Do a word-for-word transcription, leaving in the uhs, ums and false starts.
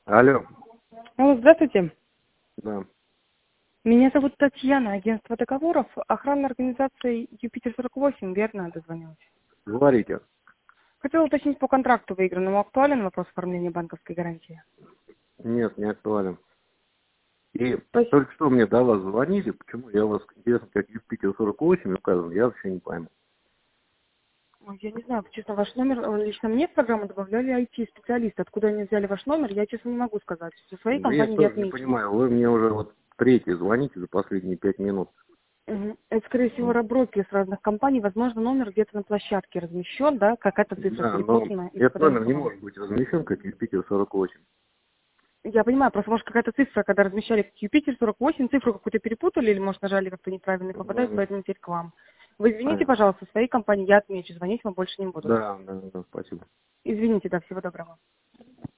Алло. Алло, здравствуйте. Да. Меня зовут Татьяна, агентство договоров, охранная организация Юпитер сорок восемь, верно, дозвонилась. Говорите. Хотела уточнить по контракту выигранному, актуален вопрос оформления банковской гарантии? Нет, не актуален. И То есть, только что мне до вас звонили, почему я вас, интересно, как Юпитер сорок восемь указан, я вообще не пойму. ой, я не знаю, честно, ваш номер, э, лично мне в программу добавляли ай ти-специалисты. Откуда они взяли ваш номер, я, честно, не могу сказать. Со своей Да я компании я тоже не отмечу. понимаю, вы мне уже вот третий звоните за последние пять минут. Мгм. Это, скорее всего, Ну, работки с разных компаний. Возможно, номер где-то на площадке размещен, да, какая-то цифра Да, но перепутана и этот номер попадается не вам. может быть размещен как Юпитер сорок восемь. Я понимаю, просто может какая-то цифра, когда размещали Юпитер сорок восемь, цифру какую-то перепутали или, может, нажали как-то неправильно и попадает, Ну, поэтому теперь к вам. Вы извините, понятно. пожалуйста, своей компании я отмечу, звонить вам больше не буду. Да, да, да, спасибо. Извините, да, всего доброго.